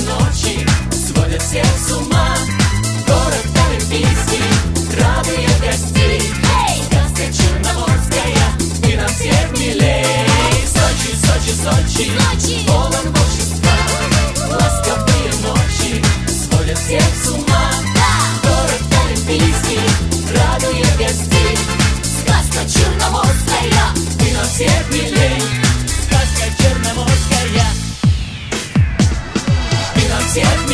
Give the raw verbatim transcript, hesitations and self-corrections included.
ночи сводят всех с ума. Город олимпийский радует гостей. Сказка черноморская и нам всех милей. Сочи, Сочи, Сочи, Сочи! полон волшебства. Ласковые ночи сводят всех с ума. Город олимпийский радует гостей. Сказка черноморская и нам всех милей. Сказка черноморская и нам всех